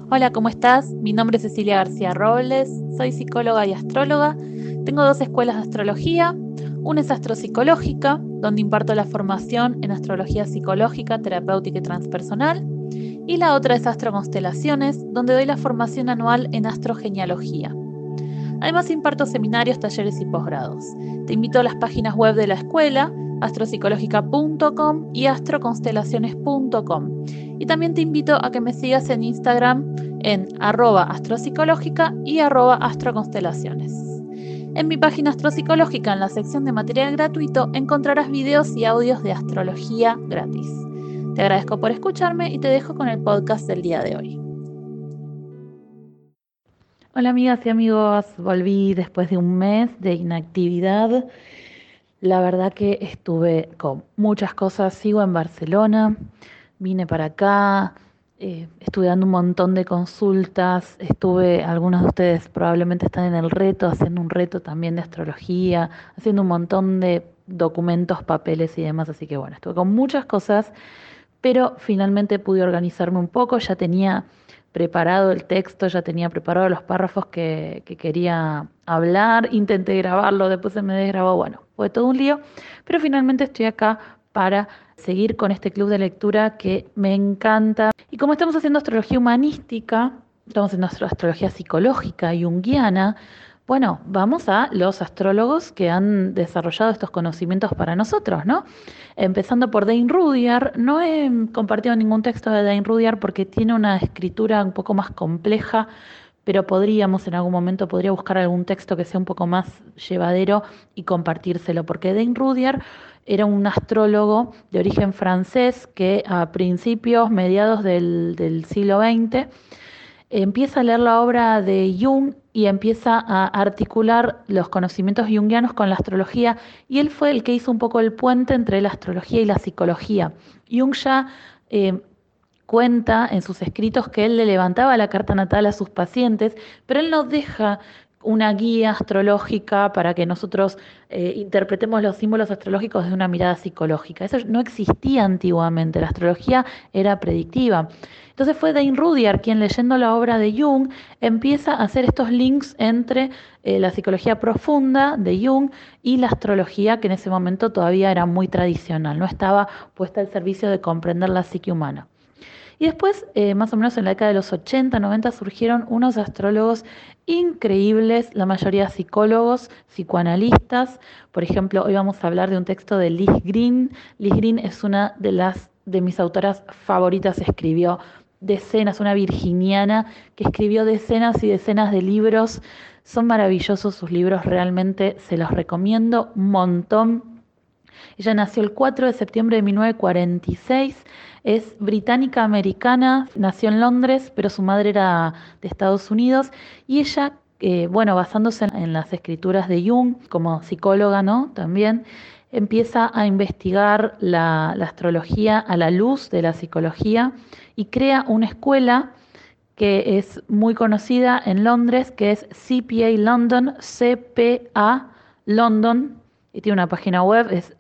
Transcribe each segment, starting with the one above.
Hola, ¿cómo estás? Mi nombre es Cecilia García Robles, soy psicóloga y astróloga. Tengo dos escuelas de astrología. Una es astropsicológica, donde imparto la formación en astrología psicológica, terapéutica y transpersonal. Y la otra es astroconstelaciones, donde doy la formación anual en astrogenealogía. Además, imparto seminarios, talleres y posgrados. Te invito a las páginas web de la escuela, astropsicológica.com y astroconstelaciones.com. Y también te invito a que me sigas en Instagram en @astropsicológica y @astroconstelaciones. En mi página Astropsicológica, en la sección de material gratuito, encontrarás videos y audios de astrología gratis. Te agradezco por escucharme y te dejo con el podcast del día de hoy. Hola amigas y amigos, volví después de un mes de inactividad. La verdad que estuve con muchas cosas, sigo en Barcelona, vine para acá, estuve dando un montón de consultas, algunos de ustedes probablemente están en el reto, haciendo un reto también de astrología, haciendo un montón de documentos, papeles y demás, así que bueno, estuve con muchas cosas, pero finalmente pude organizarme un poco, ya tenía preparado el texto, ya tenía preparado los párrafos que quería hablar, intenté grabarlo, después se me desgrabó, bueno, fue todo un lío, pero finalmente estoy acá para seguir con este club de lectura que me encanta. Y como estamos haciendo astrología humanística, estamos haciendo astrología psicológica, junguiana, bueno, vamos a los astrólogos que han desarrollado estos conocimientos para nosotros, ¿no? Empezando por Dane Rudyard. No he compartido ningún texto de Dane Rudyard porque tiene una escritura un poco más compleja, pero en algún momento, podría buscar algún texto que sea un poco más llevadero y compartírselo, porque Dane Rudyard era un astrólogo de origen francés que a principios, mediados del siglo XX, empieza a leer la obra de Jung y empieza a articular los conocimientos junguianos con la astrología, y él fue el que hizo un poco el puente entre la astrología y la psicología. Jung ya eh, cuenta en sus escritos que él le levantaba la carta natal a sus pacientes, pero él no deja una guía astrológica para que nosotros interpretemos los símbolos astrológicos desde una mirada psicológica. Eso no existía antiguamente, la astrología era predictiva. Entonces fue Dane Rudyard quien, leyendo la obra de Jung, empieza a hacer estos links entre la psicología profunda de Jung y la astrología, que en ese momento todavía era muy tradicional, no estaba puesta al servicio de comprender la psique humana. Y después, más o menos en la década de los 80, 90, surgieron unos astrólogos increíbles, la mayoría psicólogos, psicoanalistas. Por ejemplo, hoy vamos a hablar de un texto de Liz Green. Liz Green es una de mis autoras favoritas, escribió decenas, una virginiana que escribió decenas y decenas de libros. Son maravillosos sus libros, realmente se los recomiendo un montón. Ella nació el 4 de septiembre de 1946, es británica americana, nació en Londres, pero su madre era de Estados Unidos, y ella, bueno, basándose en las escrituras de Jung como psicóloga, ¿no? También empieza a investigar la astrología a la luz de la psicología y crea una escuela que es muy conocida en Londres, que es CPA London, CPA London, y tiene una página web, es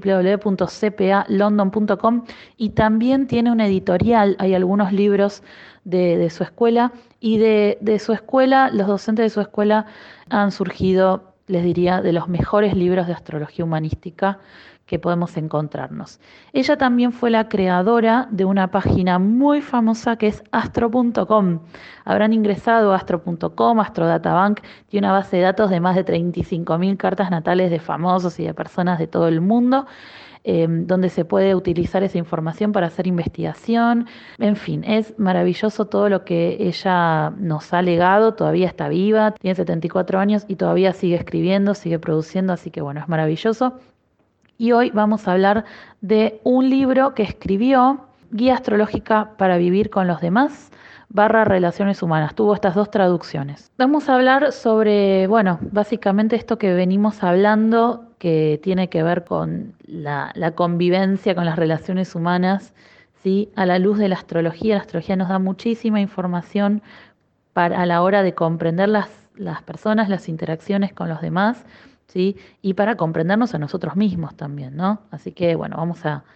www.cpalondon.com, y también tiene una editorial, hay algunos libros de su escuela, y de su escuela, los docentes de su escuela han surgido, les diría, de los mejores libros de astrología humanística que podemos encontrarnos. Ella también fue la creadora de una página muy famosa que es astro.com. Habrán ingresado a astro.com, Astrodatabank, tiene una base de datos de más de 35.000 cartas natales de famosos y de personas de todo el mundo, donde se puede utilizar esa información para hacer investigación. En fin, es maravilloso todo lo que ella nos ha legado, todavía está viva, tiene 74 años y todavía sigue escribiendo, sigue produciendo, así que bueno, es maravilloso. Y hoy vamos a hablar de un libro que escribió, Guía Astrológica para Vivir con los Demás, Relaciones Humanas. Tuvo estas dos traducciones. Vamos a hablar sobre, bueno, básicamente esto que venimos hablando, que tiene que ver con la convivencia con las relaciones humanas, ¿sí? A la luz de la astrología. La astrología nos da muchísima información a la hora de comprender las personas, las interacciones con los demás, ¿sí? Y para comprendernos a nosotros mismos también, ¿no? Así que, bueno,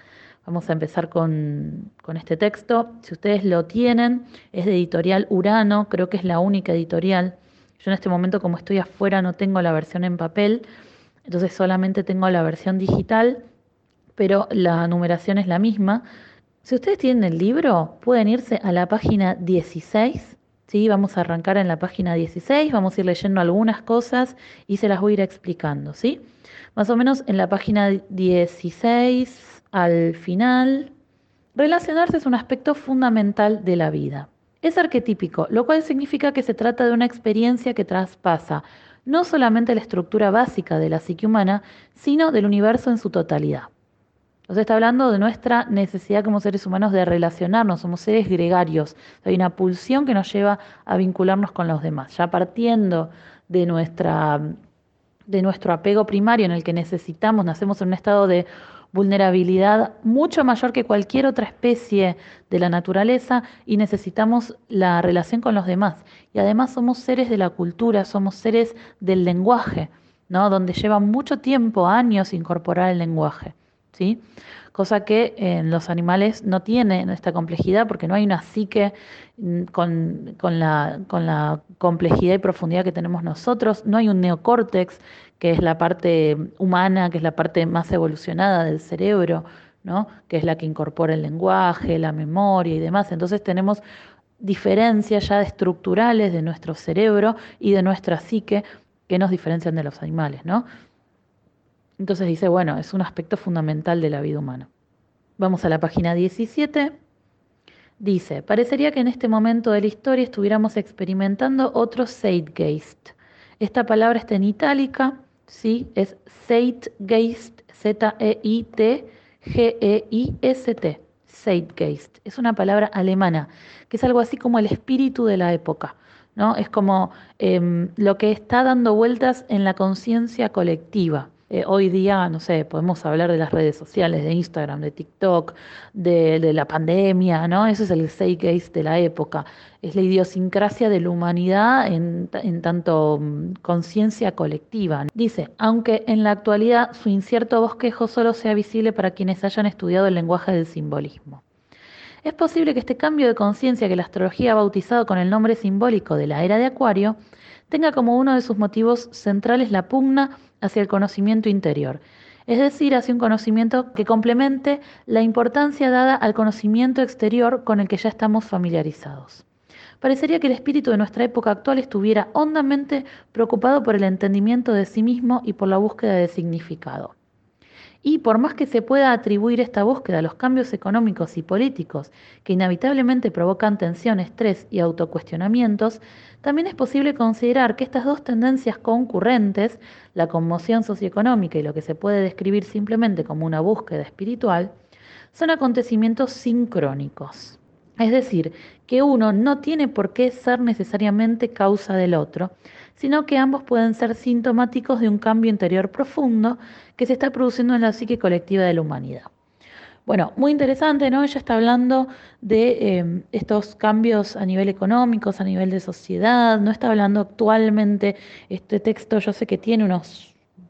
Vamos a empezar con este texto. Si ustedes lo tienen, es de Editorial Urano, creo que es la única editorial. Yo en este momento, como estoy afuera, no tengo la versión en papel, entonces solamente tengo la versión digital, pero la numeración es la misma. Si ustedes tienen el libro, pueden irse a la página 16, ¿sí? Vamos a arrancar en la página 16, vamos a ir leyendo algunas cosas y se las voy a ir explicando, ¿sí? Más o menos en la página 16, al final, relacionarse es un aspecto fundamental de la vida. Es arquetípico, lo cual significa que se trata de una experiencia que traspasa no solamente la estructura básica de la psique humana, sino del universo en su totalidad. Nos está hablando de nuestra necesidad como seres humanos de relacionarnos, somos seres gregarios. Hay una pulsión que nos lleva a vincularnos con los demás. Ya partiendo de de nuestro apego primario en el que necesitamos, nacemos en un estado de vulnerabilidad mucho mayor que cualquier otra especie de la naturaleza y necesitamos la relación con los demás. Y además somos seres de la cultura, somos seres del lenguaje, ¿no? Donde lleva mucho tiempo, años, incorporar el lenguaje, ¿sí? Cosa que en los animales no tiene esta complejidad porque no hay una psique con la complejidad y profundidad que tenemos nosotros, no hay un neocórtex, que es la parte humana, que es la parte más evolucionada del cerebro, ¿no? Que es la que incorpora el lenguaje, la memoria y demás. Entonces tenemos diferencias ya estructurales de nuestro cerebro y de nuestra psique que nos diferencian de los animales, ¿no? Entonces dice, bueno, es un aspecto fundamental de la vida humana. Vamos a la página 17. Dice, parecería que en este momento de la historia estuviéramos experimentando otro Zeitgeist. Esta palabra está en itálica, ¿sí? Es Zeitgeist, Zeitgeist. Zeitgeist. Es una palabra alemana, que es algo así como el espíritu de la época, ¿no? Es como lo que está dando vueltas en la conciencia colectiva. Hoy día, no sé, podemos hablar de las redes sociales, de Instagram, de TikTok, de la pandemia, ¿no? Ese es el zeitgeist de la época. Es la idiosincrasia de la humanidad en tanto conciencia colectiva. Dice, aunque en la actualidad su incierto bosquejo solo sea visible para quienes hayan estudiado el lenguaje del simbolismo. Es posible que este cambio de conciencia que la astrología ha bautizado con el nombre simbólico de la era de Acuario tenga como uno de sus motivos centrales la pugna hacia el conocimiento interior, es decir, hacia un conocimiento que complemente la importancia dada al conocimiento exterior con el que ya estamos familiarizados. Parecería que el espíritu de nuestra época actual estuviera hondamente preocupado por el entendimiento de sí mismo y por la búsqueda de significado. Y por más que se pueda atribuir esta búsqueda a los cambios económicos y políticos que inevitablemente provocan tensión, estrés y autocuestionamientos, también es posible considerar que estas dos tendencias concurrentes, la conmoción socioeconómica y lo que se puede describir simplemente como una búsqueda espiritual, son acontecimientos sincrónicos. Es decir, que uno no tiene por qué ser necesariamente causa del otro, sino que ambos pueden ser sintomáticos de un cambio interior profundo que se está produciendo en la psique colectiva de la humanidad. Bueno, muy interesante, ¿no? Ella está hablando de estos cambios a nivel económico, a nivel de sociedad, no está hablando actualmente, este texto yo sé que tiene unos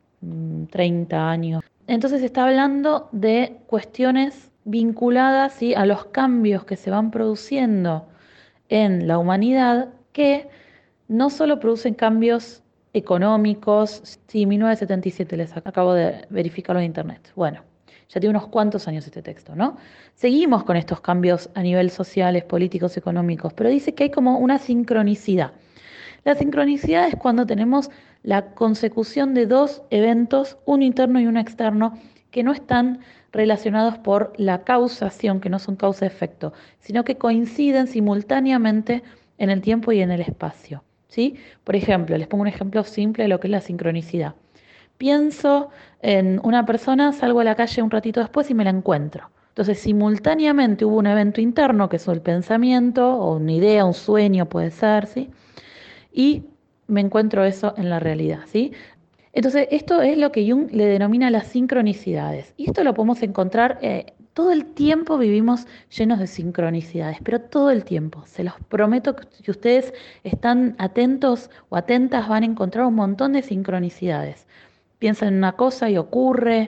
30 años. Entonces está hablando de cuestiones vinculadas, ¿sí?, a los cambios que se van produciendo en la humanidad que no solo producen cambios económicos, sí, 1977 les acabo de verificarlo en internet. Bueno, ya tiene unos cuantos años este texto, ¿no? Seguimos con estos cambios a nivel sociales, políticos, económicos, pero dice que hay como una sincronicidad. La sincronicidad es cuando tenemos la consecución de dos eventos, uno interno y uno externo, que no están relacionados por la causación, que no son causa-efecto, sino que coinciden simultáneamente en el tiempo y en el espacio, ¿sí? Por ejemplo, les pongo un ejemplo simple de lo que es la sincronicidad. Pienso en una persona, salgo a la calle un ratito después y me la encuentro. Entonces, simultáneamente hubo un evento interno, que es el pensamiento, o una idea, un sueño puede ser, ¿sí? Y me encuentro eso en la realidad, ¿sí? Entonces, esto es lo que Jung le denomina las sincronicidades. Y esto lo podemos encontrar, todo el tiempo vivimos llenos de sincronicidades, pero todo el tiempo. Se los prometo que si ustedes están atentos o atentas van a encontrar un montón de sincronicidades. piensa en una cosa y ocurre.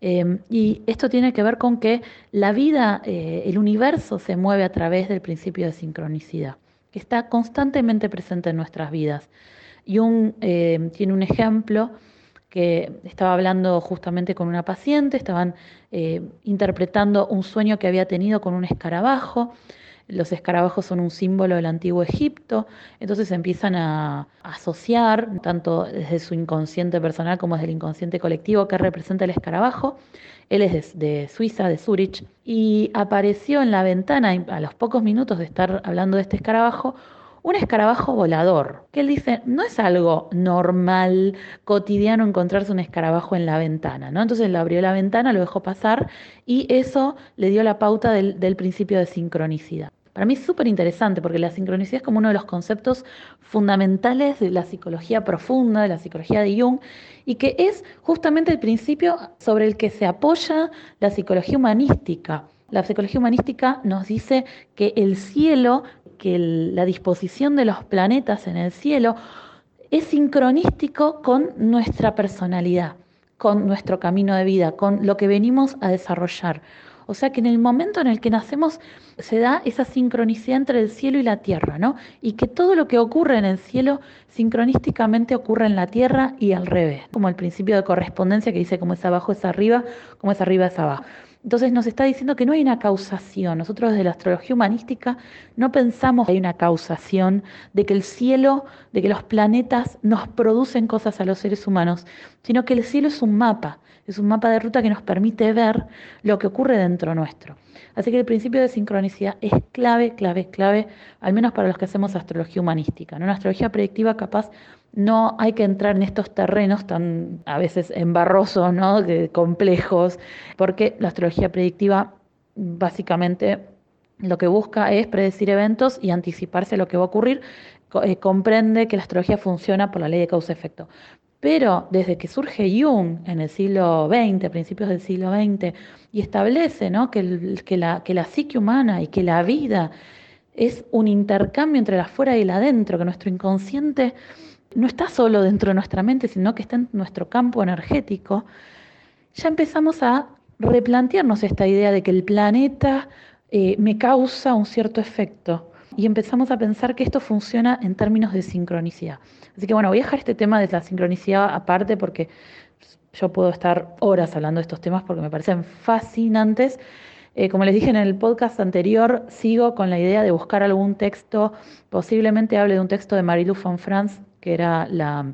Y esto tiene que ver con que la vida, el universo se mueve a través del principio de sincronicidad, que está constantemente presente en nuestras vidas. Jung tiene un ejemplo que estaba hablando justamente con una paciente, estaban interpretando un sueño que había tenido con un escarabajo. Los escarabajos son un símbolo del antiguo Egipto, entonces empiezan a asociar, tanto desde su inconsciente personal como desde el inconsciente colectivo, qué representa el escarabajo. Él es de Suiza, de Zurich, y apareció en la ventana, a los pocos minutos de estar hablando de este escarabajo, un escarabajo volador, que él dice, no es algo normal, cotidiano encontrarse un escarabajo en la ventana, ¿no? Entonces le abrió la ventana, lo dejó pasar y eso le dio la pauta del principio de sincronicidad. Para mí es súper interesante porque la sincronicidad es como uno de los conceptos fundamentales de la psicología profunda, de la psicología de Jung, y que es justamente el principio sobre el que se apoya la psicología humanística. La psicología humanística nos dice que el cielo, que la disposición de los planetas en el cielo es sincronístico con nuestra personalidad, con nuestro camino de vida, con lo que venimos a desarrollar. O sea que en el momento en el que nacemos se da esa sincronicidad entre el cielo y la tierra, ¿no? Y que todo lo que ocurre en el cielo sincronísticamente ocurre en la tierra y al revés, como el principio de correspondencia que dice como es abajo es arriba, como es arriba es abajo. Entonces nos está diciendo que no hay una causación. Nosotros desde la astrología humanística no pensamos que hay una causación de que el cielo, de que los planetas nos producen cosas a los seres humanos, sino que el cielo es un mapa de ruta que nos permite ver lo que ocurre dentro nuestro. Así que el principio de sincronicidad es clave, clave, clave, al menos para los que hacemos astrología humanística. En una astrología predictiva capaz no hay que entrar en estos terrenos tan a veces embarrosos, ¿no? Complejos, porque la astrología predictiva básicamente lo que busca es predecir eventos y anticiparse a lo que va a ocurrir. Comprende que la astrología funciona por la ley de causa-efecto. Pero desde que surge Jung en el siglo XX, a principios del siglo XX, y establece, ¿no?, que la psique humana y que la vida es un intercambio entre el afuera y el adentro, que nuestro inconsciente no está solo dentro de nuestra mente, sino que está en nuestro campo energético, ya empezamos a replantearnos esta idea de que el planeta me causa un cierto efecto y empezamos a pensar que esto funciona en términos de sincronicidad. Así que bueno, voy a dejar este tema de la sincronicidad aparte porque yo puedo estar horas hablando de estos temas porque me parecen fascinantes. Como les dije en el podcast anterior, sigo con la idea de buscar algún texto, posiblemente hable de un texto de Marie-Lou von Franz, que era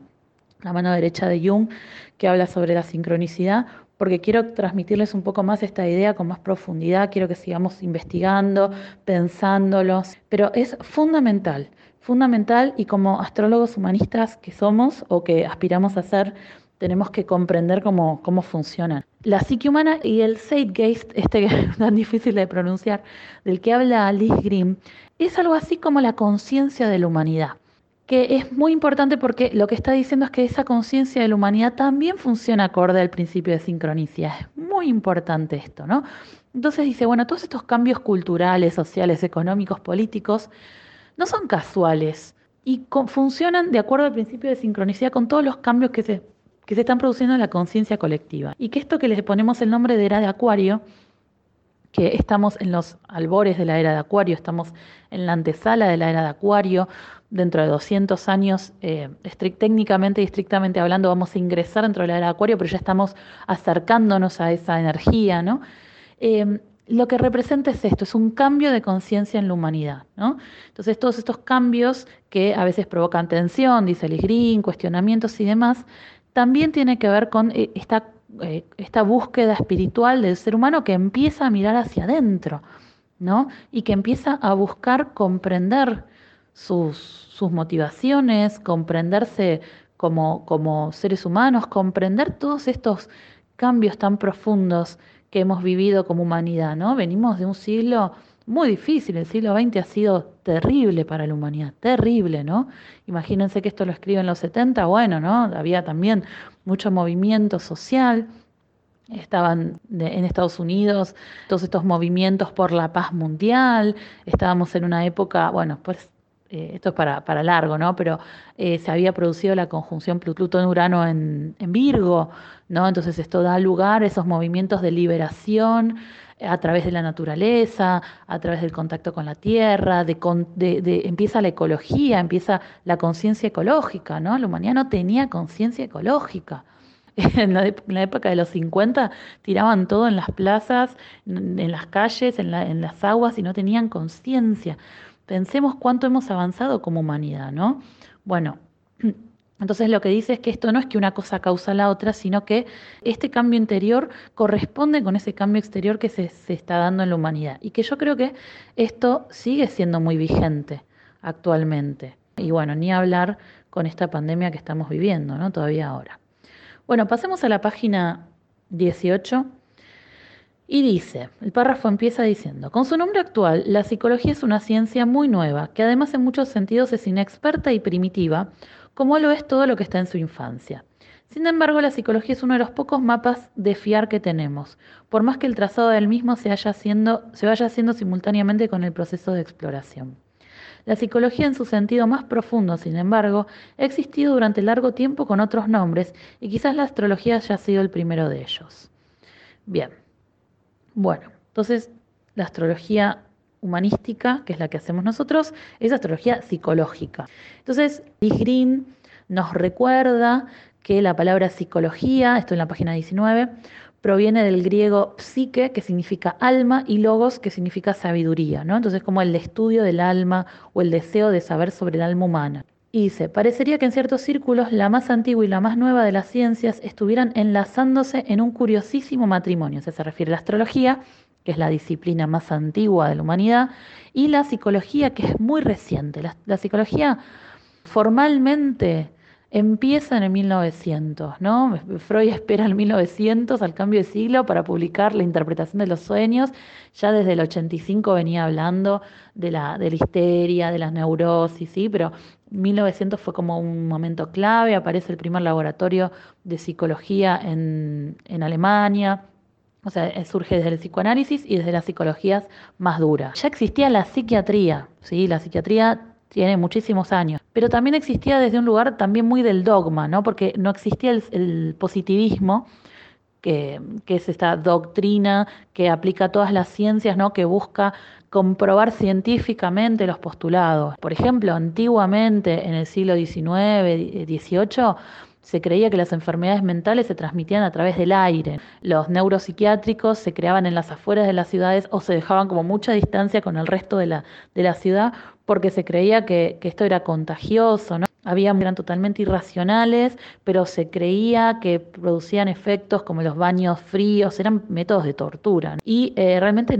la mano derecha de Jung, que habla sobre la sincronicidad, porque quiero transmitirles un poco más esta idea con más profundidad, quiero que sigamos investigando, pensándolos, pero es fundamental, fundamental y como astrólogos humanistas que somos o que aspiramos a ser, tenemos que comprender cómo funcionan. La psique humana y el Zeitgeist, este que es tan difícil de pronunciar, del que habla Liz Grimm, es algo así como la conciencia de la humanidad, que es muy importante porque lo que está diciendo es que esa conciencia de la humanidad también funciona acorde al principio de sincronicidad. Es muy importante esto, ¿no? Entonces dice, bueno, todos estos cambios culturales, sociales, económicos, políticos, no son casuales y funcionan de acuerdo al principio de sincronicidad con todos los cambios que se están produciendo en la conciencia colectiva. Y que esto que les ponemos el nombre de era de Acuario, que estamos en los albores de la era de Acuario, estamos en la antesala de la era de Acuario, dentro de 200 años, técnicamente y estrictamente hablando, vamos a ingresar dentro de la era de Acuario, pero ya estamos acercándonos a esa energía, ¿no? Lo que representa es esto, es un cambio de conciencia en la humanidad, ¿no? Entonces, todos estos cambios que a veces provocan tensión, dice Liz Green, cuestionamientos y demás, también tiene que ver con esta búsqueda espiritual del ser humano que empieza a mirar hacia adentro, ¿no? Y que empieza a buscar comprender sus motivaciones, comprenderse como seres humanos, comprender todos estos cambios tan profundos que hemos vivido como humanidad, ¿no? Venimos de un siglo muy difícil, el siglo XX ha sido terrible para la humanidad, terrible, ¿no? Imagínense que esto lo escribe en los 70, bueno, ¿no? Había también mucho movimiento social. Estaban en Estados Unidos todos estos movimientos por la paz mundial, estábamos en una época, bueno, pues esto es para largo, ¿no? Pero se había producido la conjunción Plutón-Urano en Virgo, ¿no? Entonces esto da lugar a esos movimientos de liberación a través de la naturaleza, a través del contacto con la tierra, empieza la ecología, empieza la conciencia ecológica, ¿no? La humanidad no tenía conciencia ecológica. En la época de los 50 tiraban todo en las plazas, en las calles, en las aguas y no tenían conciencia. Pensemos cuánto hemos avanzado como humanidad, ¿no? Bueno, entonces lo que dice es que esto no es que una cosa causa la otra, sino que este cambio interior corresponde con ese cambio exterior que se está dando en la humanidad. Y que yo creo que esto sigue siendo muy vigente actualmente. Y bueno, ni hablar con esta pandemia que estamos viviendo, ¿no? Todavía ahora. Bueno, pasemos a la página 18 y dice, el párrafo empieza diciendo, con su nombre actual, la psicología es una ciencia muy nueva, que además en muchos sentidos es inexperta y primitiva, como lo es todo lo que está en su infancia. Sin embargo, la psicología es uno de los pocos mapas de fiar que tenemos, por más que el trazado del mismo se vaya haciendo simultáneamente con el proceso de exploración. La psicología en su sentido más profundo, sin embargo, ha existido durante largo tiempo con otros nombres y quizás la astrología haya sido el primero de ellos. Bien, bueno, entonces la astrología humanística, que es la que hacemos nosotros, es astrología psicológica. Entonces, Lee Green nos recuerda que la palabra psicología, esto en la página 19, proviene del griego psique, que significa alma, y logos, que significa sabiduría, ¿no? Entonces, como el estudio del alma o el deseo de saber sobre el alma humana. Y dice, parecería que en ciertos círculos la más antigua y la más nueva de las ciencias estuvieran enlazándose en un curiosísimo matrimonio. O sea, se refiere a la astrología, que es la disciplina más antigua de la humanidad, y la psicología, que es muy reciente. La psicología formalmente empieza en el 1900, ¿no? Freud espera el 1900, al cambio de siglo, para publicar la interpretación de los sueños. Ya desde el 85 venía hablando de la histeria, de las neurosis, ¿sí? Pero 1900 fue como un momento clave, aparece el primer laboratorio de psicología en Alemania. O sea, surge desde el psicoanálisis y desde las psicologías más duras. Ya existía la psiquiatría, ¿sí? La psiquiatría tiene muchísimos años, pero también existía desde un lugar también muy del dogma, ¿no? Porque no existía el positivismo, que es esta doctrina que aplica a todas las ciencias, ¿no? Que busca comprobar científicamente los postulados. Por ejemplo, antiguamente, en el siglo XIX, XVIII, se creía que las enfermedades mentales se transmitían a través del aire. Los neuropsiquiátricos se creaban en las afueras de las ciudades o se dejaban como mucha distancia con el resto de la ciudad porque se creía que esto era contagioso, ¿no? Eran totalmente irracionales, pero se creía que producían efectos como los baños fríos, eran métodos de tortura, ¿no? Y realmente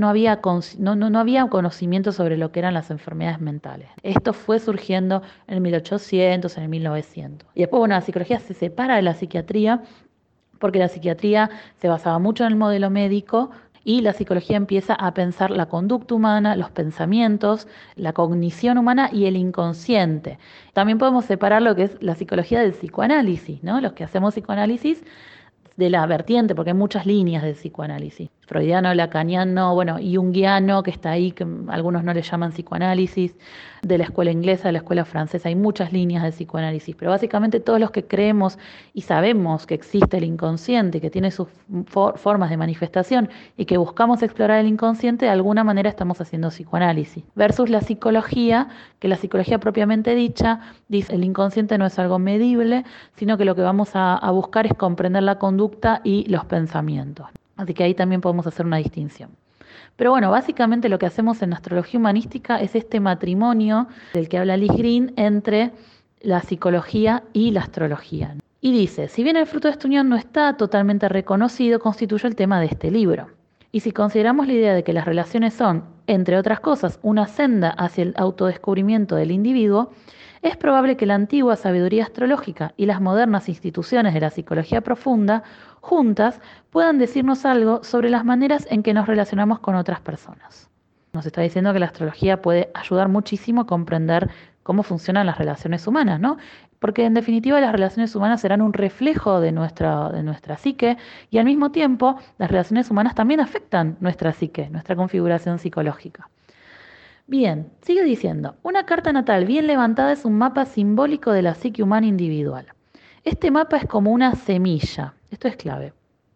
no había conocimiento sobre lo que eran las enfermedades mentales. Esto fue surgiendo en el 1800, en el 1900. Y después, bueno, la psicología se separa de la psiquiatría porque la psiquiatría se basaba mucho en el modelo médico y la psicología empieza a pensar la conducta humana, los pensamientos, la cognición humana y el inconsciente. También podemos separar lo que es la psicología del psicoanálisis, ¿no? Los que hacemos psicoanálisis de la vertiente, porque hay muchas líneas de psicoanálisis. Freudiano, lacaniano, bueno, junguiano, que está ahí, que algunos no le llaman psicoanálisis, de la escuela inglesa, de la escuela francesa, hay muchas líneas de psicoanálisis, pero básicamente todos los que creemos y sabemos que existe el inconsciente, que tiene sus formas de manifestación y que buscamos explorar el inconsciente, de alguna manera estamos haciendo psicoanálisis. Versus la psicología, que la psicología propiamente dicha dice el inconsciente no es algo medible, sino que lo que vamos a buscar es comprender la conducta y los pensamientos. Así que ahí también podemos hacer una distinción. Pero bueno, básicamente lo que hacemos en astrología humanística es este matrimonio del que habla Liz Green entre la psicología y la astrología. Y dice, si bien el fruto de esta unión no está totalmente reconocido, constituye el tema de este libro. Y si consideramos la idea de que las relaciones son, entre otras cosas, una senda hacia el autodescubrimiento del individuo, es probable que la antigua sabiduría astrológica y las modernas instituciones de la psicología profunda, juntas, puedan decirnos algo sobre las maneras en que nos relacionamos con otras personas. Nos está diciendo que la astrología puede ayudar muchísimo a comprender cómo funcionan las relaciones humanas, ¿no? Porque en definitiva las relaciones humanas serán un reflejo de nuestra psique y al mismo tiempo las relaciones humanas también afectan nuestra psique, nuestra configuración psicológica. Bien, sigue diciendo, una carta natal bien levantada es un mapa simbólico de la psique humana individual. Este mapa es como una semilla, esto es clave,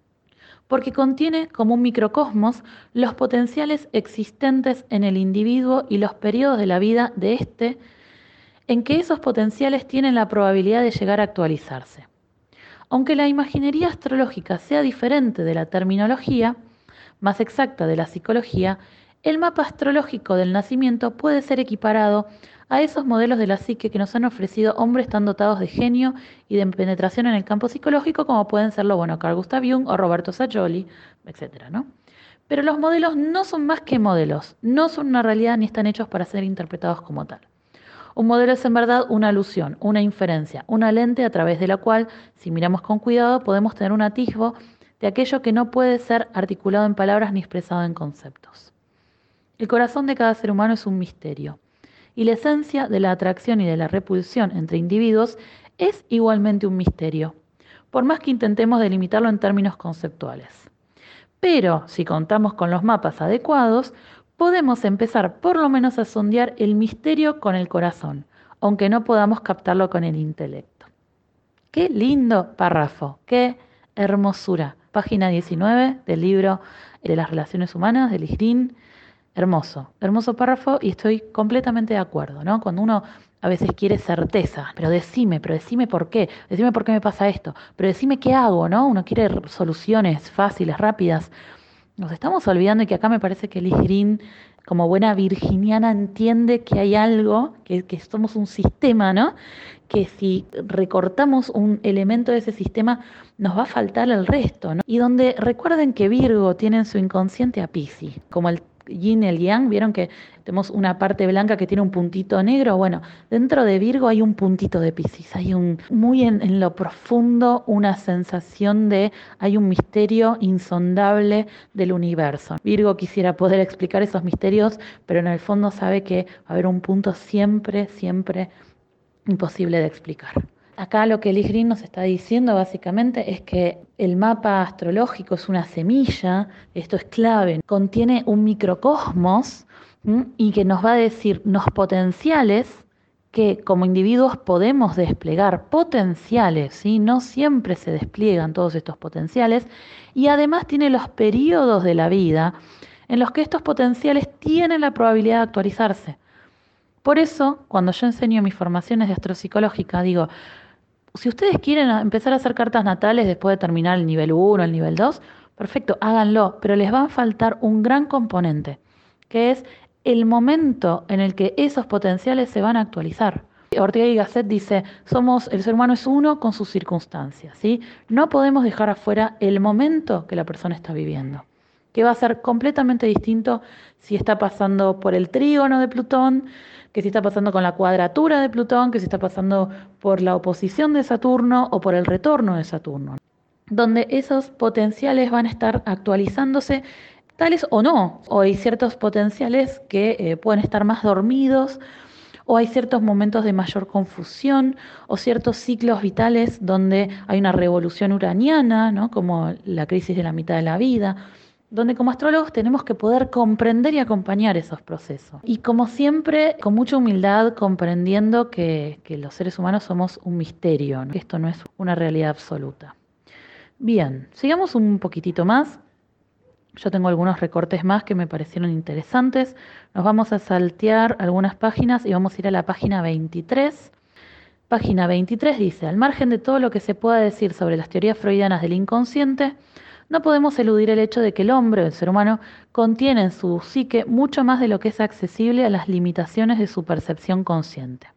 porque contiene como un microcosmos los potenciales existentes en el individuo y los periodos de la vida de éste en que esos potenciales tienen la probabilidad de llegar a actualizarse. Aunque la imaginería astrológica sea diferente de la terminología más exacta de la psicología, el mapa astrológico del nacimiento puede ser equiparado a esos modelos de la psique que nos han ofrecido hombres tan dotados de genio y de penetración en el campo psicológico como pueden serlo, Carl Gustav Jung o Roberto Sajoli, etc., ¿no? Pero los modelos no son más que modelos, no son una realidad ni están hechos para ser interpretados como tal. Un modelo es en verdad una alusión, una inferencia, una lente a través de la cual, si miramos con cuidado, podemos tener un atisbo de aquello que no puede ser articulado en palabras ni expresado en conceptos. El corazón de cada ser humano es un misterio, y la esencia de la atracción y de la repulsión entre individuos es igualmente un misterio, por más que intentemos delimitarlo en términos conceptuales. Pero si contamos con los mapas adecuados, podemos empezar por lo menos a sondear el misterio con el corazón, aunque no podamos captarlo con el intelecto. Qué lindo párrafo, qué hermosura. Página 19 del libro de las relaciones humanas de Lis Green. Hermoso, hermoso párrafo y estoy completamente de acuerdo, ¿no? Cuando uno a veces quiere certeza, pero decime por qué me pasa esto, pero decime qué hago, ¿no? Uno quiere soluciones fáciles, rápidas. Nos estamos olvidando que acá me parece que Liz Green, como buena virginiana, entiende que hay algo, que somos un sistema, ¿no? Que si recortamos un elemento de ese sistema, nos va a faltar el resto, ¿no? Y donde recuerden que Virgo tiene en su inconsciente a Piscis, como el yin y el yang, vieron que tenemos una parte blanca que tiene un puntito negro. Bueno, dentro de Virgo hay un puntito de Piscis, hay muy en lo profundo una sensación de, hay un misterio insondable del universo. Virgo quisiera poder explicar esos misterios, pero en el fondo sabe que va a haber un punto siempre, siempre imposible de explicar. Acá lo que Liz Green nos está diciendo básicamente es que el mapa astrológico es una semilla, esto es clave, contiene un microcosmos y que nos va a decir los potenciales que como individuos podemos desplegar, potenciales, ¿sí? No siempre se despliegan todos estos potenciales, y además tiene los periodos de la vida en los que estos potenciales tienen la probabilidad de actualizarse. Por eso, cuando yo enseño mis formaciones de astropsicológica, digo, si ustedes quieren empezar a hacer cartas natales después de terminar el nivel 1, el nivel 2, perfecto, háganlo, pero les va a faltar un gran componente, que es el momento en el que esos potenciales se van a actualizar. Ortega y Gasset dice, el ser humano es uno con sus circunstancias, ¿sí? No podemos dejar afuera el momento que la persona está viviendo, que va a ser completamente distinto si está pasando por el trígono de Plutón, que si está pasando con la cuadratura de Plutón, que si está pasando por la oposición de Saturno o por el retorno de Saturno, donde esos potenciales van a estar actualizándose tales o no, o hay ciertos potenciales que pueden estar más dormidos, o hay ciertos momentos de mayor confusión, o ciertos ciclos vitales donde hay una revolución uraniana, ¿no? Como la crisis de la mitad de la vida, donde como astrólogos tenemos que poder comprender y acompañar esos procesos. Y como siempre, con mucha humildad, comprendiendo que los seres humanos somos un misterio, ¿no? Que esto no es una realidad absoluta. Bien, sigamos un poquitito más. Yo tengo algunos recortes más que me parecieron interesantes. Nos vamos a saltear algunas páginas y vamos a ir a la página 23. Página 23 dice, al margen de todo lo que se pueda decir sobre las teorías freudianas del inconsciente, no podemos eludir el hecho de que el hombre o el ser humano contiene en su psique mucho más de lo que es accesible a las limitaciones de su percepción consciente.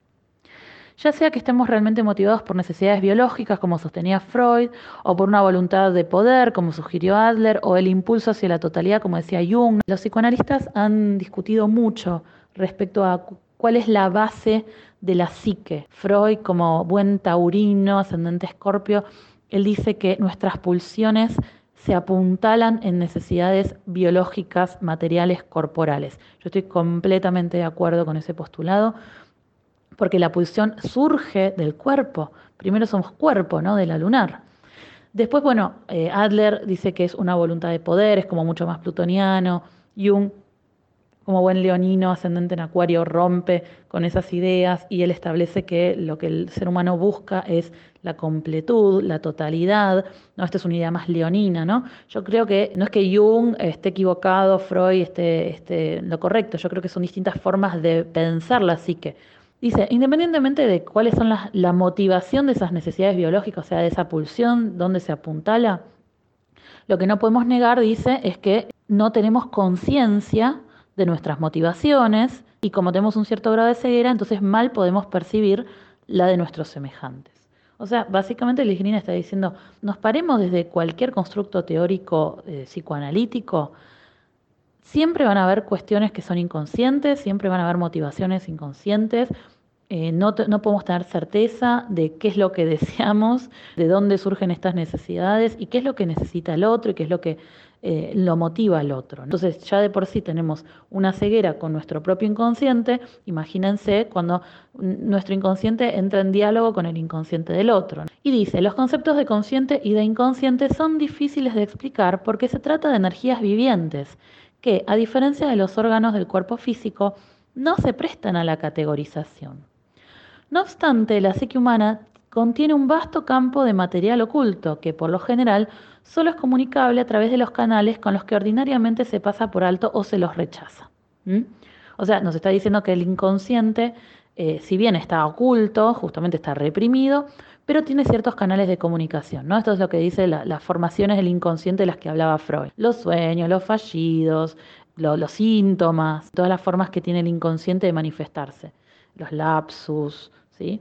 Ya sea que estemos realmente motivados por necesidades biológicas, como sostenía Freud, o por una voluntad de poder, como sugirió Adler, o el impulso hacia la totalidad, como decía Jung. Los psicoanalistas han discutido mucho respecto a cuál es la base de la psique. Freud, como buen taurino, ascendente Escorpio, él dice que nuestras pulsiones se apuntalan en necesidades biológicas, materiales, corporales. Yo estoy completamente de acuerdo con ese postulado, porque la pulsión surge del cuerpo. Primero somos cuerpo, ¿no? De la lunar. Después, Adler dice que es una voluntad de poder, es como mucho más plutoniano. Jung, como buen leonino ascendente en Acuario, rompe con esas ideas y él establece que lo que el ser humano busca es la completud, la totalidad, ¿no? Esta es una idea más leonina, ¿no? Yo creo que no es que Jung esté equivocado, Freud esté lo correcto, yo creo que son distintas formas de pensar la psique. Dice, independientemente de cuáles son la motivación de esas necesidades biológicas, o sea, de esa pulsión, dónde se apuntala, lo que no podemos negar, dice, es que no tenemos conciencia de nuestras motivaciones y como tenemos un cierto grado de ceguera, entonces mal podemos percibir la de nuestros semejantes. O sea, básicamente Lignina está diciendo, nos paremos desde cualquier constructo teórico psicoanalítico, siempre van a haber cuestiones que son inconscientes, siempre van a haber motivaciones inconscientes, no podemos tener certeza de qué es lo que deseamos, de dónde surgen estas necesidades y qué es lo que necesita el otro y qué es lo que lo motiva al otro. Entonces ya de por sí tenemos una ceguera con nuestro propio inconsciente, imagínense cuando nuestro inconsciente entra en diálogo con el inconsciente del otro. Y dice, los conceptos de consciente y de inconsciente son difíciles de explicar porque se trata de energías vivientes que, a diferencia de los órganos del cuerpo físico, no se prestan a la categorización. No obstante, la psique humana contiene un vasto campo de material oculto que, por lo general, solo es comunicable a través de los canales con los que ordinariamente se pasa por alto o se los rechaza. ¿Mm? O sea, nos está diciendo que el inconsciente, si bien está oculto, justamente está reprimido, pero tiene ciertos canales de comunicación, ¿no? Esto es lo que dice las formaciones del inconsciente de las que hablaba Freud. Los sueños, los fallidos, los síntomas, todas las formas que tiene el inconsciente de manifestarse, los lapsus, ¿sí?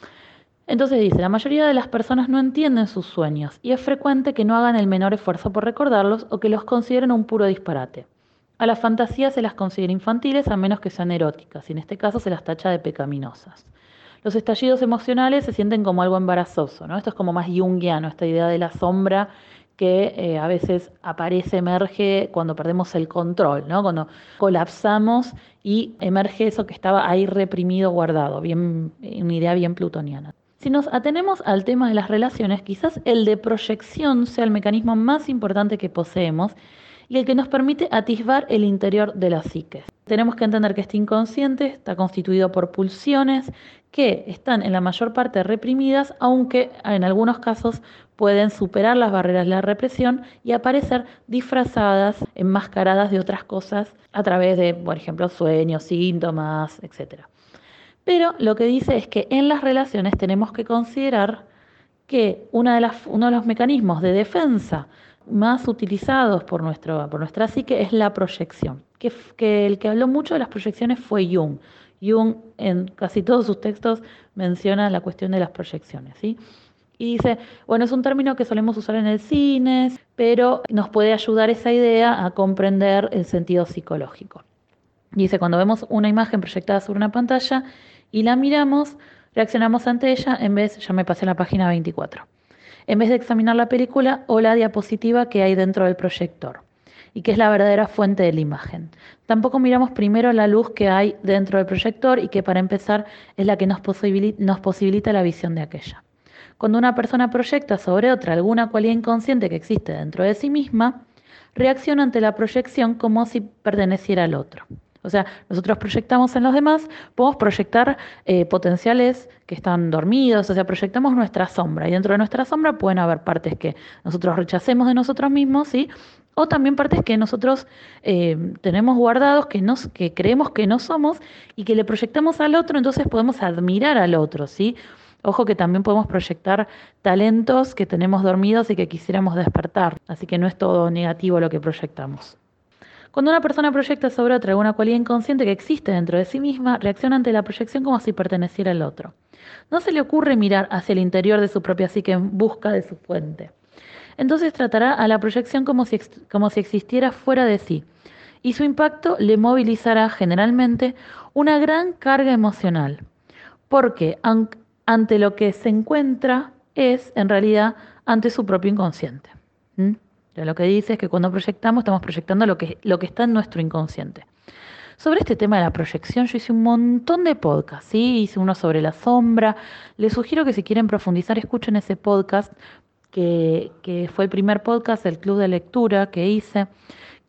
Entonces dice, la mayoría de las personas no entienden sus sueños y es frecuente que no hagan el menor esfuerzo por recordarlos o que los consideren un puro disparate. A las fantasías se las considera infantiles a menos que sean eróticas y en este caso se las tacha de pecaminosas. Los estallidos emocionales se sienten como algo embarazoso, ¿no? Esto es como más junguiano, esta idea de la sombra que a veces aparece, emerge cuando perdemos el control, ¿no? Cuando colapsamos y emerge eso que estaba ahí reprimido, guardado, bien, una idea bien plutoniana. Si nos atenemos al tema de las relaciones, quizás el de proyección sea el mecanismo más importante que poseemos y el que nos permite atisbar el interior de la psique. Tenemos que entender que este inconsciente está constituido por pulsiones que están en la mayor parte reprimidas, aunque en algunos casos pueden superar las barreras de la represión y aparecer disfrazadas, enmascaradas de otras cosas a través de, por ejemplo, sueños, síntomas, etc. Pero lo que dice es que en las relaciones tenemos que considerar que uno de los mecanismos de defensa más utilizados por nuestra psique es la proyección, que el que habló mucho de las proyecciones fue Jung. Jung en casi todos sus textos menciona la cuestión de las proyecciones, ¿sí? Y dice, bueno, es un término que solemos usar en el cine, pero nos puede ayudar esa idea a comprender el sentido psicológico. Dice, cuando vemos una imagen proyectada sobre una pantalla y la miramos, reaccionamos ante ella ya me pasé a la página 24, en vez de examinar la película o la diapositiva que hay dentro del proyector y que es la verdadera fuente de la imagen. Tampoco miramos primero la luz que hay dentro del proyector y que para empezar es la que nos posibilita la visión de aquella. Cuando una persona proyecta sobre otra alguna cualidad inconsciente que existe dentro de sí misma, reacciona ante la proyección como si perteneciera al otro. O sea, nosotros proyectamos en los demás, podemos proyectar potenciales que están dormidos, o sea, proyectamos nuestra sombra y dentro de nuestra sombra pueden haber partes que nosotros rechacemos de nosotros mismos, ¿sí? O también partes que nosotros tenemos guardados, que creemos que no somos y que le proyectamos al otro, entonces podemos admirar al otro, ¿sí? Ojo que también podemos proyectar talentos que tenemos dormidos y que quisiéramos despertar, así que no es todo negativo lo que proyectamos. Cuando una persona proyecta sobre otra alguna cualidad inconsciente que existe dentro de sí misma, reacciona ante la proyección como si perteneciera al otro. No se le ocurre mirar hacia el interior de su propia psique en busca de su fuente. Entonces tratará a la proyección como si existiera fuera de sí, y su impacto le movilizará generalmente una gran carga emocional, porque ante lo que se encuentra es, en realidad, ante su propio inconsciente. ¿Mm? Lo que dice es que cuando proyectamos, estamos proyectando lo que está en nuestro inconsciente. Sobre este tema de la proyección, yo hice un montón de podcasts, ¿sí? Hice uno sobre la sombra. Les sugiero que si quieren profundizar, escuchen ese podcast, que fue el primer podcast del Club de Lectura que hice,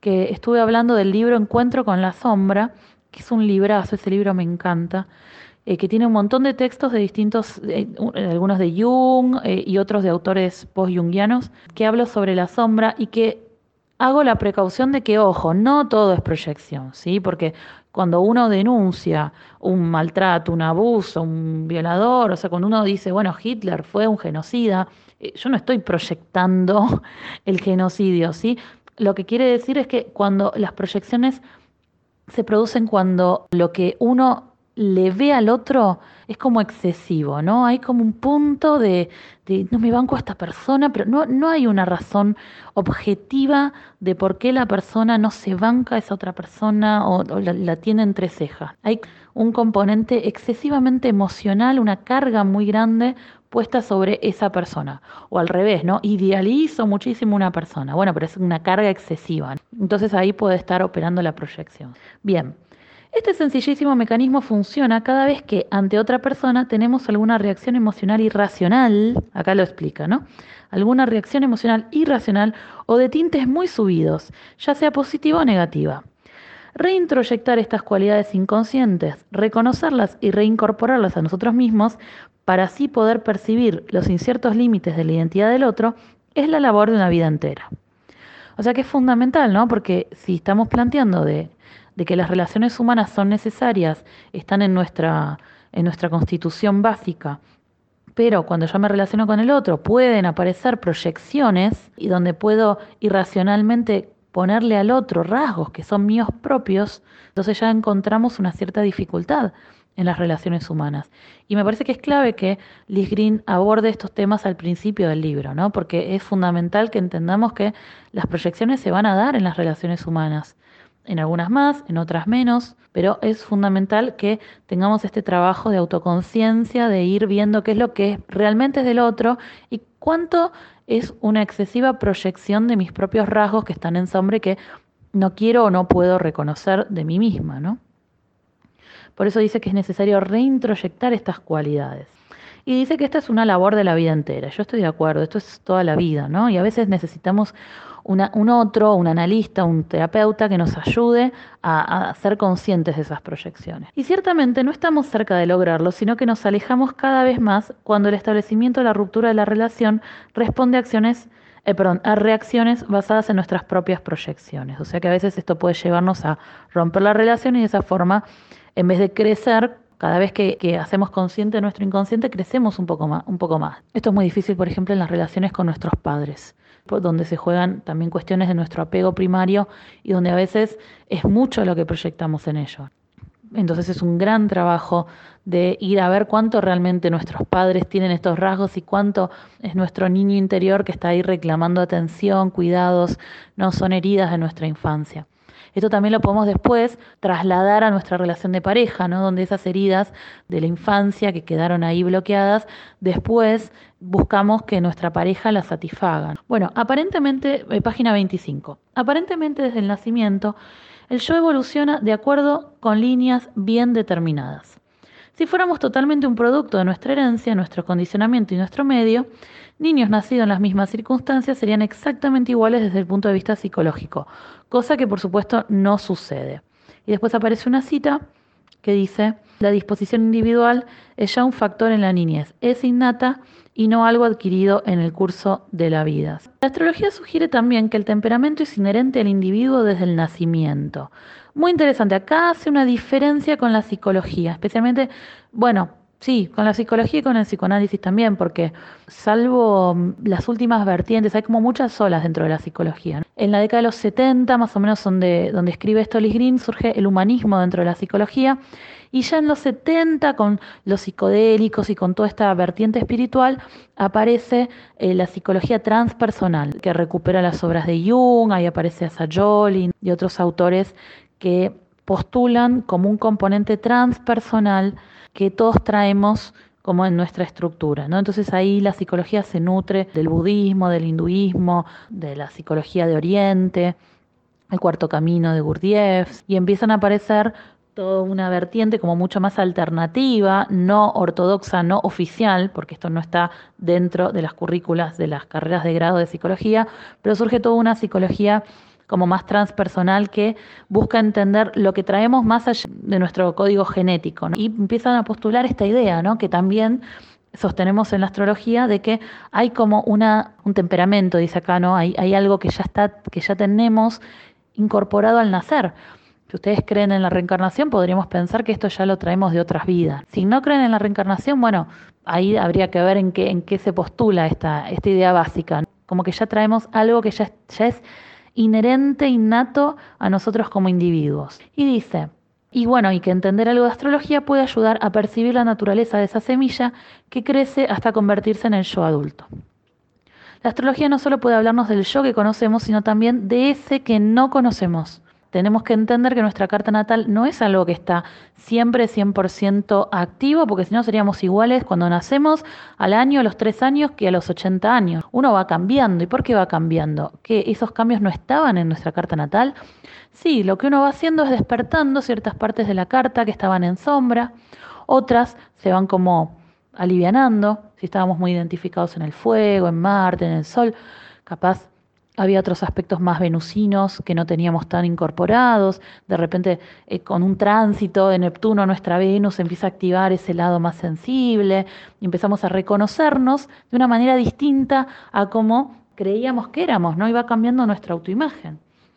que estuve hablando del libro Encuentro con la sombra, que es un librazo, ese libro me encanta, que tiene un montón de textos de distintos, algunos de Jung y otros de autores post-jungianos, que hablo sobre la sombra y que hago la precaución de que, ojo, no todo es proyección, ¿sí? Porque cuando uno denuncia un maltrato, un abuso, un violador, o sea, cuando uno dice, bueno, Hitler fue un genocida, yo no estoy proyectando el genocidio, ¿sí? Lo que quiere decir es que cuando las proyecciones se producen cuando lo que uno le ve al otro es como excesivo, ¿no? Hay como un punto de no me banco a esta persona, pero no hay una razón objetiva de por qué la persona no se banca a esa otra persona o la tiene entre cejas. Hay un componente excesivamente emocional, una carga muy grande puesta sobre esa persona. O al revés, ¿no? Idealizo muchísimo una persona. Bueno, pero es una carga excesiva. Entonces ahí puede estar operando la proyección. Bien, este sencillísimo mecanismo funciona cada vez que ante otra persona tenemos alguna reacción emocional irracional, acá lo explica, ¿no? Alguna reacción emocional irracional o de tintes muy subidos, ya sea positiva o negativa. Reintroyectar estas cualidades inconscientes, reconocerlas y reincorporarlas a nosotros mismos para así poder percibir los inciertos límites de la identidad del otro es la labor de una vida entera. O sea que es fundamental, ¿no? Porque si estamos planteando de que las relaciones humanas son necesarias, están en nuestra constitución básica, pero cuando yo me relaciono con el otro pueden aparecer proyecciones y donde puedo irracionalmente ponerle al otro rasgos que son míos propios, entonces ya encontramos una cierta dificultad en las relaciones humanas. Y me parece que es clave que Liz Green aborde estos temas al principio del libro, ¿no? Porque es fundamental que entendamos que las proyecciones se van a dar en las relaciones humanas, en algunas más, en otras menos, pero es fundamental que tengamos este trabajo de autoconciencia, de ir viendo qué es lo que realmente es del otro y cuánto es una excesiva proyección de mis propios rasgos que están en sombra y que no quiero o no puedo reconocer de mí misma, ¿no? Por eso dice que es necesario reintroyectar estas cualidades. Y dice que esta es una labor de la vida entera. Yo estoy de acuerdo, esto es toda la vida, ¿no? Y a veces necesitamos un otro, un analista, un terapeuta que nos ayude a ser conscientes de esas proyecciones. Y ciertamente no estamos cerca de lograrlo, sino que nos alejamos cada vez más cuando el establecimiento de la ruptura de la relación responde a reacciones basadas en nuestras propias proyecciones. O sea que a veces esto puede llevarnos a romper la relación y de esa forma, en vez de crecer, cada vez que hacemos consciente nuestro inconsciente, crecemos un poco más, un poco más. Esto es muy difícil, por ejemplo, en las relaciones con nuestros padres, donde se juegan también cuestiones de nuestro apego primario y donde a veces es mucho lo que proyectamos en ellos. Entonces es un gran trabajo de ir a ver cuánto realmente nuestros padres tienen estos rasgos y cuánto es nuestro niño interior que está ahí reclamando atención, cuidados, no son heridas de nuestra infancia. Esto también lo podemos después trasladar a nuestra relación de pareja, ¿no? Donde esas heridas de la infancia que quedaron ahí bloqueadas, después buscamos que nuestra pareja las satisfaga. Bueno, aparentemente, página 25, aparentemente desde el nacimiento, el yo evoluciona de acuerdo con líneas bien determinadas. Si fuéramos totalmente un producto de nuestra herencia, nuestro condicionamiento y nuestro medio, niños nacidos en las mismas circunstancias serían exactamente iguales desde el punto de vista psicológico, cosa que por supuesto no sucede. Y después aparece una cita que dice, la disposición individual es ya un factor en la niñez, es innata y no algo adquirido en el curso de la vida. La astrología sugiere también que el temperamento es inherente al individuo desde el nacimiento. Muy interesante, acá hace una diferencia con la psicología, especialmente, bueno, sí, con la psicología y con el psicoanálisis también, porque salvo las últimas vertientes, hay como muchas olas dentro de la psicología, ¿no? En la década de los 70, más o menos donde escribe esto Liz Green, surge el humanismo dentro de la psicología, y ya en los 70, con los psicodélicos y con toda esta vertiente espiritual, aparece la psicología transpersonal, que recupera las obras de Jung, ahí aparece Asa Jolin y otros autores que postulan como un componente transpersonal que todos traemos como en nuestra estructura, ¿no? Entonces ahí la psicología se nutre del budismo, del hinduismo, de la psicología de Oriente, el cuarto camino de Gurdjieff, y empiezan a aparecer toda una vertiente como mucho más alternativa, no ortodoxa, no oficial, porque esto no está dentro de las currículas de las carreras de grado de psicología, pero surge toda una psicología como más transpersonal que busca entender lo que traemos más allá de nuestro código genético, ¿no? Y empiezan a postular esta idea, ¿no? Que también sostenemos en la astrología de que hay como un temperamento, dice acá, ¿no? Hay algo que ya está, que ya tenemos incorporado al nacer. Si ustedes creen en la reencarnación, podríamos pensar que esto ya lo traemos de otras vidas. Si no creen en la reencarnación, bueno, ahí habría que ver en qué se postula esta idea básica. Como que ya traemos algo que ya es inherente, innato a nosotros como individuos. Y dice, y bueno, y que entender algo de astrología puede ayudar a percibir la naturaleza de esa semilla que crece hasta convertirse en el yo adulto. La astrología no solo puede hablarnos del yo que conocemos, sino también de ese que no conocemos. Tenemos que entender que nuestra carta natal no es algo que está siempre 100% activo, porque si no seríamos iguales cuando nacemos al año, a los 3 años, que a los 80 años. Uno va cambiando. ¿Y por qué va cambiando? ¿Que esos cambios no estaban en nuestra carta natal? Sí, lo que uno va haciendo es despertando ciertas partes de la carta que estaban en sombra, otras se van como alivianando, si estábamos muy identificados en el fuego, en Marte, en el Sol, capaz había otros aspectos más venusinos que no teníamos tan incorporados, de repente con un tránsito de Neptuno nuestra Venus empieza a activar ese lado más sensible y empezamos a reconocernos de una manera distinta a como creíamos que éramos, ¿no? Iba cambiando nuestra autoimagen.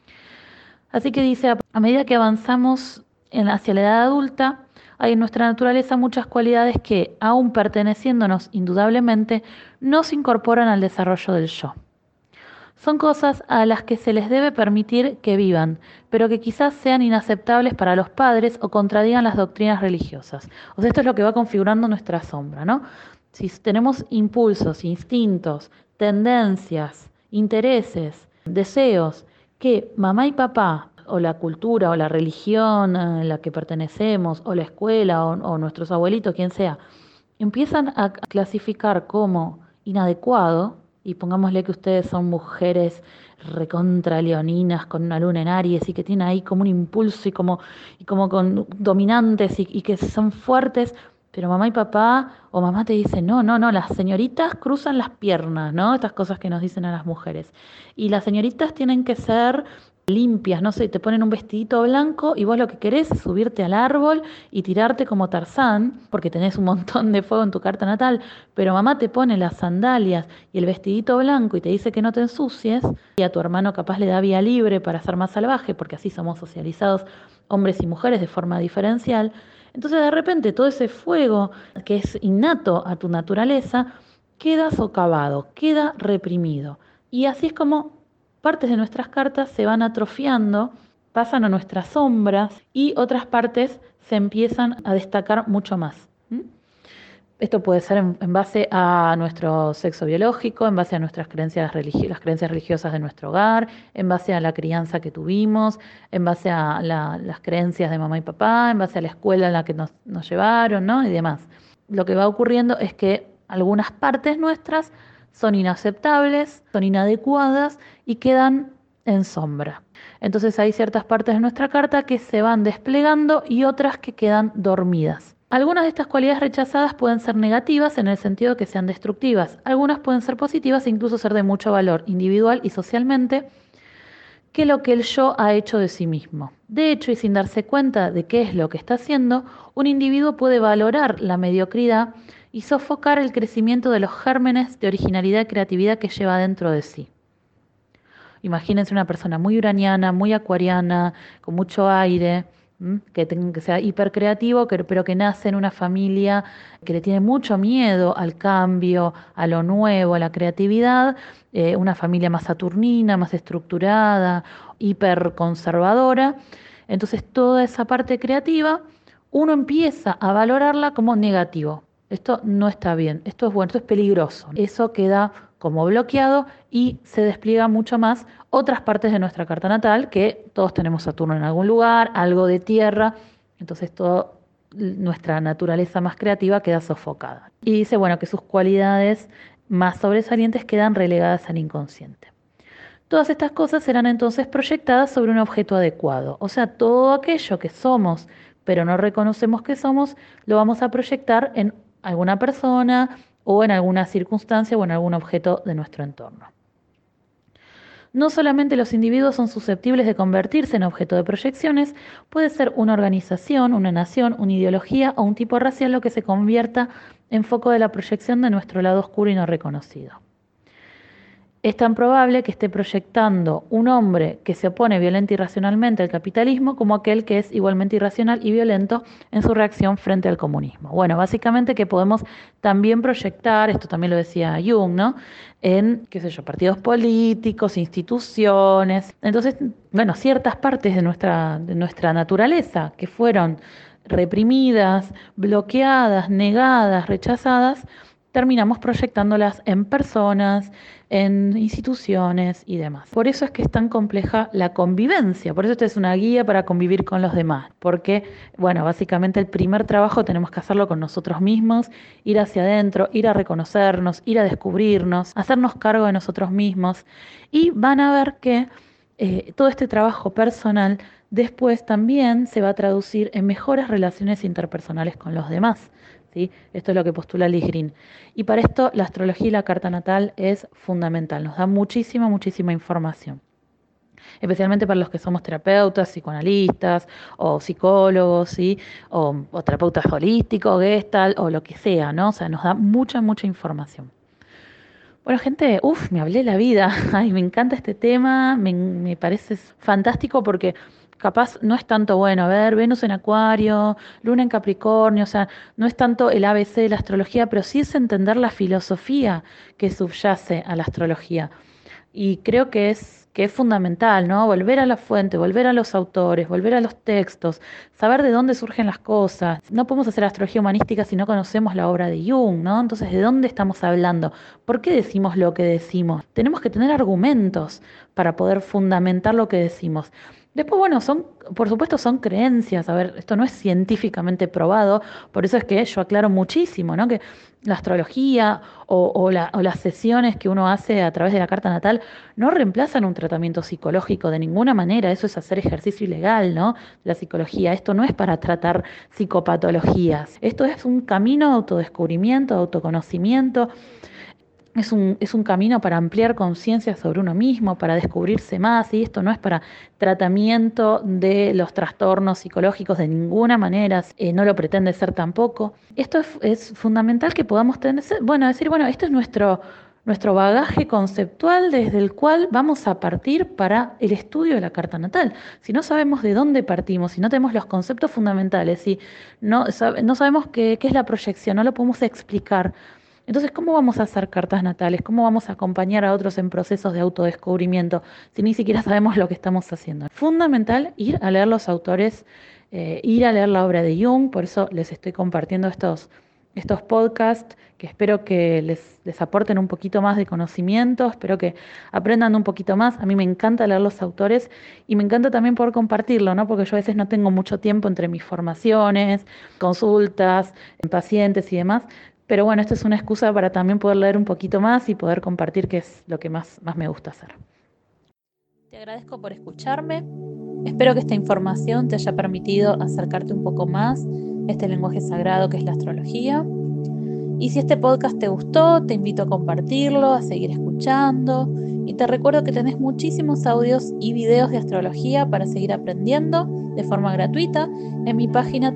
Así que dice, a medida que avanzamos hacia la edad adulta, hay en nuestra naturaleza muchas cualidades que, aún perteneciéndonos indudablemente, no se incorporan al desarrollo del yo. Son cosas a las que se les debe permitir que vivan, pero que quizás sean inaceptables para los padres o contradigan las doctrinas religiosas. O sea, esto es lo que va configurando nuestra sombra, ¿no? Si tenemos impulsos, instintos, tendencias, intereses, deseos, que mamá y papá, o la cultura, o la religión a la que pertenecemos, o la escuela, o nuestros abuelitos, quien sea, empiezan a clasificar como inadecuado, y pongámosle que ustedes son mujeres recontra leoninas con una luna en Aries y que tienen ahí como un impulso y como con dominantes y que son fuertes, pero mamá y papá o mamá te dicen, no, no, no, las señoritas cruzan las piernas, ¿no? Estas cosas que nos dicen a las mujeres. Y las señoritas tienen que ser limpias, no sé, te ponen un vestidito blanco y vos lo que querés es subirte al árbol y tirarte como Tarzán, porque tenés un montón de fuego en tu carta natal, pero mamá te pone las sandalias y el vestidito blanco y te dice que no te ensucies, y a tu hermano capaz le da vía libre para ser más salvaje, porque así somos socializados hombres y mujeres de forma diferencial. Entonces de repente todo ese fuego que es innato a tu naturaleza queda socavado, queda reprimido. Y así es como partes de nuestras cartas se van atrofiando, pasan a nuestras sombras y otras partes se empiezan a destacar mucho más. Esto puede ser en base a nuestro sexo biológico, en base a nuestras creencias las creencias religiosas de nuestro hogar, en base a la crianza que tuvimos, en base a las creencias de mamá y papá, en base a la escuela en la que nos llevaron, ¿no? Y demás. Lo que va ocurriendo es que algunas partes nuestras son inaceptables, son inadecuadas y quedan en sombra. Entonces hay ciertas partes de nuestra carta que se van desplegando y otras que quedan dormidas. Algunas de estas cualidades rechazadas pueden ser negativas en el sentido de que sean destructivas. Algunas pueden ser positivas e incluso ser de mucho valor individual y socialmente que lo que el yo ha hecho de sí mismo. De hecho, y sin darse cuenta de qué es lo que está haciendo, un individuo puede valorar la mediocridad y sofocar el crecimiento de los gérmenes de originalidad y creatividad que lleva dentro de sí. Imagínense una persona muy uraniana, muy acuariana, con mucho aire, que sea hipercreativo, pero que nace en una familia que le tiene mucho miedo al cambio, a lo nuevo, a la creatividad, una familia más saturnina, más estructurada, hiperconservadora. Entonces toda esa parte creativa uno empieza a valorarla como negativo. Esto no está bien, esto es bueno, esto es peligroso. Eso queda como bloqueado y se despliega mucho más otras partes de nuestra carta natal, que todos tenemos Saturno en algún lugar, algo de tierra, entonces toda nuestra naturaleza más creativa queda sofocada. Y dice, bueno, que sus cualidades más sobresalientes quedan relegadas al inconsciente. Todas estas cosas serán entonces proyectadas sobre un objeto adecuado, o sea, todo aquello que somos, pero no reconocemos que somos, lo vamos a proyectar en alguna persona o en alguna circunstancia o en algún objeto de nuestro entorno. No solamente los individuos son susceptibles de convertirse en objeto de proyecciones, puede ser una organización, una nación, una ideología o un tipo racial lo que se convierta en foco de la proyección de nuestro lado oscuro y no reconocido. Es tan probable que esté proyectando un hombre que se opone violenta y irracionalmente al capitalismo como aquel que es igualmente irracional y violento en su reacción frente al comunismo. Bueno, básicamente que podemos también proyectar, esto también lo decía Jung, ¿no? En, qué sé yo, partidos políticos, instituciones. Entonces, bueno, ciertas partes de nuestra naturaleza que fueron reprimidas, bloqueadas, negadas, rechazadas, terminamos proyectándolas en personas, en instituciones y demás. Por eso es que es tan compleja la convivencia, por eso esta es una guía para convivir con los demás, porque, bueno, básicamente el primer trabajo tenemos que hacerlo con nosotros mismos, ir hacia adentro, ir a reconocernos, ir a descubrirnos, hacernos cargo de nosotros mismos y van a ver que todo este trabajo personal después también se va a traducir en mejores relaciones interpersonales con los demás. ¿Sí? Esto es lo que postula Liz Green. Y para esto la astrología y la carta natal es fundamental, nos da muchísima, muchísima información. Especialmente para los que somos terapeutas, psicoanalistas o psicólogos, ¿sí? O terapeutas holísticos, gestalt o lo que sea, ¿no? O sea, nos da mucha, mucha información. Bueno, gente, me hablé la vida. Ay, me encanta este tema, me parece fantástico porque capaz no es tanto, bueno, a ver, Venus en Acuario, Luna en Capricornio, o sea, no es tanto el ABC de la astrología, pero sí es entender la filosofía que subyace a la astrología. Y creo que es fundamental, ¿no? Volver a la fuente, volver a los autores, volver a los textos, saber de dónde surgen las cosas. No podemos hacer astrología humanística si no conocemos la obra de Jung, ¿no? Entonces, ¿de dónde estamos hablando? ¿Por qué decimos lo que decimos? Tenemos que tener argumentos para poder fundamentar lo que decimos. Después, bueno, por supuesto son creencias, a ver, esto no es científicamente probado, por eso es que yo aclaro muchísimo, ¿no? Que la astrología o las sesiones que uno hace a través de la carta natal no reemplazan un tratamiento psicológico de ninguna manera, eso es hacer ejercicio ilegal, ¿no? La psicología, esto no es para tratar psicopatologías, esto es un camino de autodescubrimiento, de autoconocimiento. Es un camino para ampliar conciencia sobre uno mismo, para descubrirse más, y esto no es para tratamiento de los trastornos psicológicos de ninguna manera, no lo pretende ser tampoco. Esto es fundamental que podamos tener, bueno, decir, bueno, este es nuestro bagaje conceptual desde el cual vamos a partir para el estudio de la carta natal. Si no sabemos de dónde partimos, si no tenemos los conceptos fundamentales, si no sabemos qué es la proyección, no lo podemos explicar. Entonces, ¿cómo vamos a hacer cartas natales? ¿Cómo vamos a acompañar a otros en procesos de autodescubrimiento si ni siquiera sabemos lo que estamos haciendo? Fundamental ir a leer los autores, ir a leer la obra de Jung, por eso les estoy compartiendo estos podcasts que espero que les aporten un poquito más de conocimiento, espero que aprendan un poquito más. A mí me encanta leer los autores y me encanta también poder compartirlo, ¿no? Porque yo a veces no tengo mucho tiempo entre mis formaciones, consultas, pacientes y demás. Pero bueno, esto es una excusa para también poder leer un poquito más y poder compartir, que es lo que más me gusta hacer. Te agradezco por escucharme. Espero que esta información te haya permitido acercarte un poco más a este lenguaje sagrado que es la astrología. Y si este podcast te gustó, te invito a compartirlo, a seguir escuchando. Y te recuerdo que tenés muchísimos audios y videos de astrología para seguir aprendiendo de forma gratuita en mi página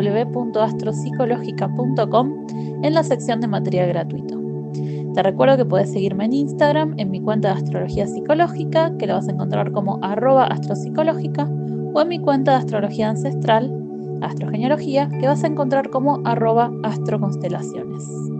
www.astropsicologica.com en la sección de material gratuito. Te recuerdo que puedes seguirme en Instagram en mi cuenta de astrología psicológica, que la vas a encontrar como @astropsicológica, o en mi cuenta de astrología ancestral, astrogenealogía, que vas a encontrar como @astroconstelaciones.